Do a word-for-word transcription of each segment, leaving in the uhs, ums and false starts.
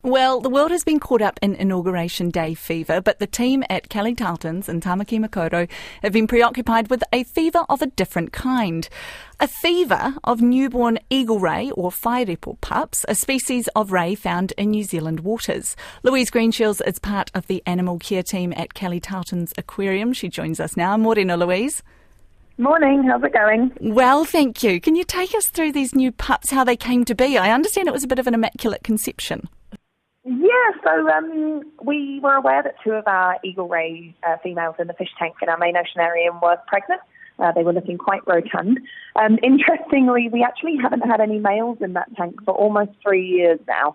Well, the world has been caught up in Inauguration Day fever, but the team at Kelly Tartans in Tamaki Makaurau have been preoccupied with a fever of a different kind. A fever of newborn eagle ray or whairepo pups, a species of ray found in New Zealand waters. Louise Greenshields is part of the animal care team at Kelly Tartans Aquarium. She joins us now. Morena, Louise. Morning, how's it going? Well, thank you. Can you take us through these new pups, how they came to be? I understand it was a bit of an immaculate conception. Yeah, so um, we were aware that two of our eagle ray uh, females in the fish tank in our main oceanarium were pregnant. Uh, they were looking quite rotund. Um, interestingly, we actually haven't had any males in that tank for almost three years now.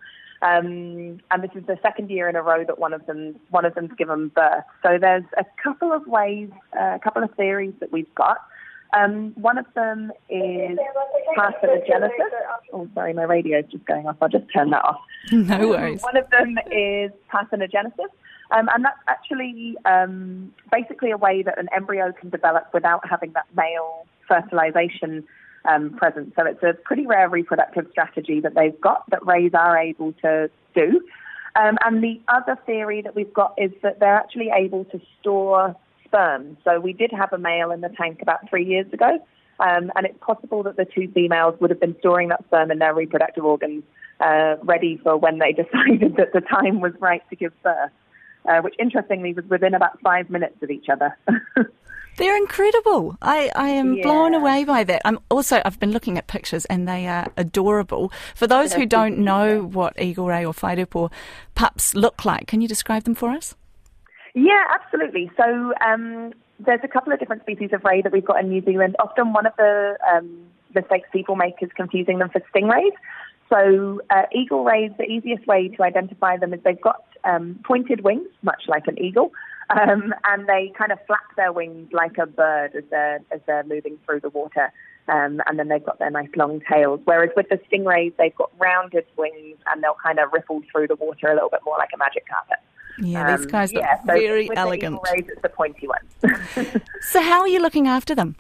Um, and this is the second year in a row that one of them, one of them's given birth. So there's a couple of ways, uh, a couple of theories that we've got. Um, one of them is parthenogenesis. Oh, sorry, my radio's just going off. I'll just turn that off. No worries. One of them is parthenogenesis, um, and that's actually um, basically a way that an embryo can develop without having that male fertilization um, present. So it's a pretty rare reproductive strategy that they've got that rays are able to do. Um, and the other theory that we've got is that they're actually able to store sperm. So we did have a male in the tank about three years ago, um, and it's possible that the two females would have been storing that sperm in their reproductive organs, uh, ready for when they decided that the time was right to give birth, uh, which interestingly was within about five minutes of each other. They're incredible. I, I am yeah. blown away by that. I'm also, I've been looking at pictures and they are adorable. For those who don't know what eagle ray or whairepo pups look like, can you describe them for us? Yeah, absolutely. So um, there's a couple of different species of ray that we've got in New Zealand. Often one of the um, mistakes people make is confusing them for stingrays. So uh, eagle rays, the easiest way to identify them is they've got um, pointed wings, much like an eagle, um, and they kind of flap their wings like a bird as they're, as they're moving through the water. Um, and then they've got their nice long tails. Whereas with the stingrays, they've got rounded wings and they'll kind of ripple through the water a little bit more like a magic carpet. Yeah, these guys um, look yeah, so very with elegant. The eagle rays, it's the pointy ones. So how are you looking after them?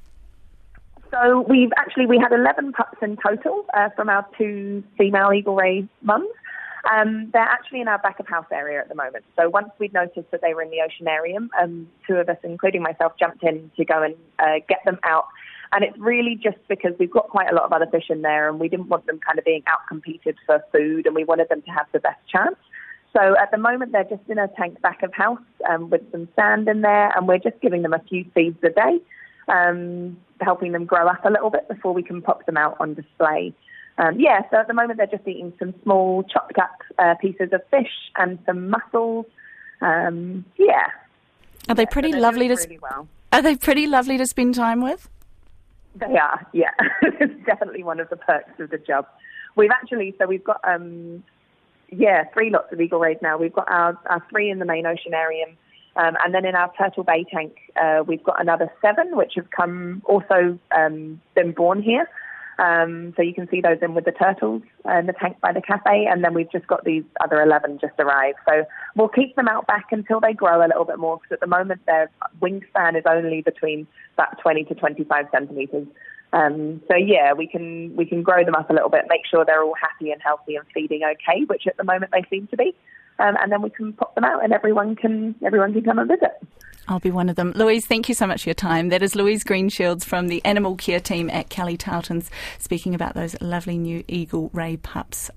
So we've actually, we had eleven pups in total uh, from our two female eagle ray mums. Um, they're actually in our back of house area at the moment. So once we'd noticed that they were in the oceanarium, um, two of us, including myself, jumped in to go and uh, get them out. And it's really just because we've got quite a lot of other fish in there and we didn't want them kind of being out-competed for food and we wanted them to have the best chance. So at the moment, they're just in a tank back of house um, with some sand in there, and we're just giving them a few seeds a day, um, helping them grow up a little bit before we can pop them out on display. Um, yeah, so at the moment, they're just eating some small chopped up uh, pieces of fish and some mussels. Um, yeah. Are they yeah, pretty so lovely to really well. Are they pretty lovely to spend time with? They are, yeah. It's definitely one of the perks of the job. We've actually, so we've got... Um, Yeah, three lots of eagle rays now. We've got our, our three in the main oceanarium. Um, and then in our Turtle Bay tank, uh, we've got another seven, which have come also um, been born here. Um, so you can see those in with the turtles uh, in the tank by the cafe. And then we've just got these other eleven just arrived. So we'll keep them out back until they grow a little bit more, because at the moment their wingspan is only between about twenty to twenty-five centimetres. Um, so yeah, we can we can grow them up a little bit, make sure they're all happy and healthy and feeding okay, which at the moment they seem to be, um, and then we can pop them out and everyone can everyone can come and visit. I'll be one of them. Louise, thank you so much for your time. That is Louise Greenshields from the animal care team at Kelly Tartans, speaking about those lovely new eagle ray pups.